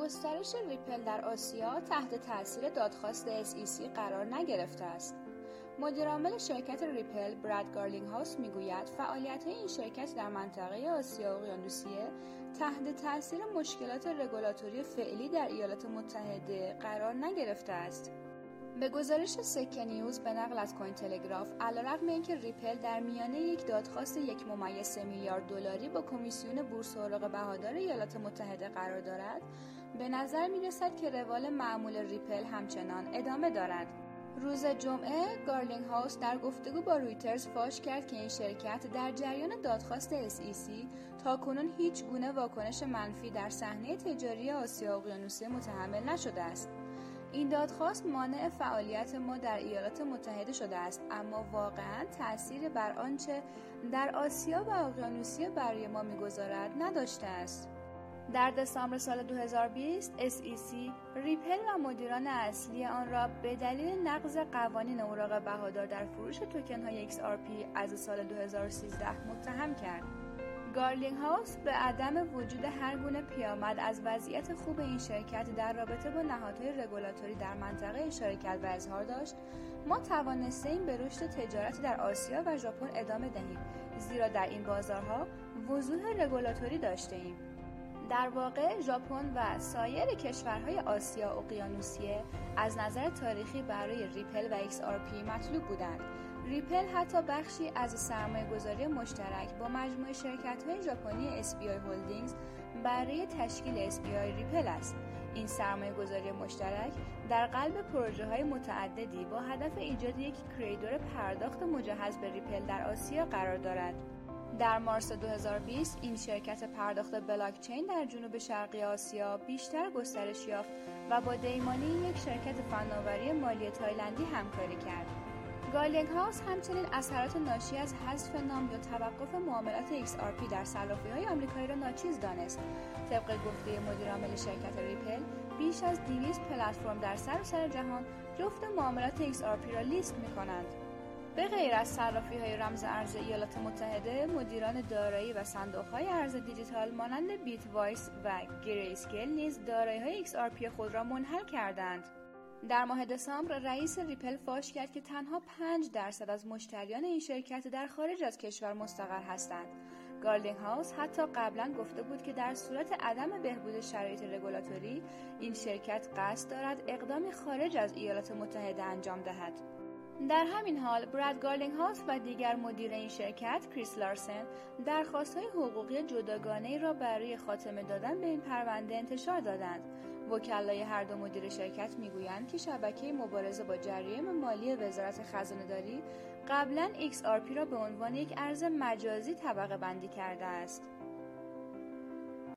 گسترش ریپل در آسیا تحت تاثیر دادخواست SEC قرار نگرفته است. مدیرعامل شرکت ریپل براد گارلینگهاوس میگوید فعالیت‌های این شرکت در منطقه آسیا اقیانوسیه تحت تاثیر مشکلات رگولاتوری فعلی در ایالات متحده قرار نگرفته است. به گزارش سکه نیوز به نقل از کوین تلگراف، علیرغم اینکه ریپل در میانه یک دادخواست 1.3 میلیارد دلاری با کمیسیون بورس اوراق بهادار ایالات متحده قرار دارد، به نظر می‌رسد که روال معمول ریپل همچنان ادامه دارد. روز جمعه گارلینگهاوس در گفتگو با رویترز فاش کرد که این شرکت در جریان دادخواست SEC تاکنون هیچ گونه واکنش منفی در صحنه تجاری آسیا اقیانوسیه متحمل نشده است. این دادخواست مانع فعالیت ما در ایالات متحده شده است، اما واقعاً تأثیری بر آنچه در آسیا و اقیانوسیه برای ما می‌گذارد نداشته است. در دسامبر سال 2020 SEC ریپل و مدیران اصلی آن را به دلیل نقض قوانین اوراق بهادار در فروش توکن‌های XRP از سال 2013 متهم کرد. گارلینگهاوس به عدم وجود هر گونه پیامد از وضعیت خوب این شرکت در رابطه با نهادهای رگولاتوری در منطقه اشاره کرد و اظهار داشت: ما توانسته‌ایم به رشد تجارت در آسیا و ژاپن ادامه دهیم، زیرا در این بازارها وضوح رگولاتوری داشته‌ایم. در واقع ژاپن و سایر کشورهای آسیا اقیانوسیه از نظر تاریخی برای ریپل و XRP مطلوب بودند. ریپل حتی بخشی از سرمایه‌گذاری مشترک با مجموعه شرکت‌های ژاپنی SBI هولدینگز برای تشکیل SBI ریپل است. این سرمایه‌گذاری مشترک در قلب پروژه‌های متعددی با هدف ایجاد یک کریدور پرداخت مجهز به ریپل در آسیا قرار دارد. در مارس 2020 این شرکت پرداخت بلاکچین در جنوب شرقی آسیا بیشتر گسترش یافت و با دیمانی یک شرکت فناوری مالی تایلندی همکاری کرد. گارلینگهاوس همچنین اثرات ناشی از حذف نام یا توقف معاملات XRP در صرافی‌های آمریکایی را ناچیز دانست. طبق گفته مدیرعامل شرکت ریپل، بیش از 200 پلتفرم در سراسر جهان جفت معاملات XRP را لیست می‌کنند. به غیر از صرافی‌های رمز ارز ایالات متحده، مدیران دارایی و صندوق‌های ارز دیجیتال مانند بیت وایس و گریسکیل نیز دارایی‌های XRP خود را منحل کردند. در ماه دسامبر رئیس ریپل فاش کرد که تنها 5% از مشتریان این شرکت در خارج از کشور مستقر هستند. گارلینگهاوس حتی قبلا گفته بود که در صورت عدم بهبود شرایط رگولاتوری، این شرکت قصد دارد اقدامی خارج از ایالات متحده انجام دهد. در همین حال براد گارلینگهاوس و دیگر مدیر این شرکت کریس لارسن درخواست‌های حقوقی جداگانه‌ای را برای خاتمه دادن به این پرونده انتشار دادند. وکلای هر دو مدیر شرکت میگویند که شبکه مبارزه با جرایم مالی وزارت خزانه‌داری قبلا XRP را به عنوان یک ارز مجازی طبقه بندی کرده است.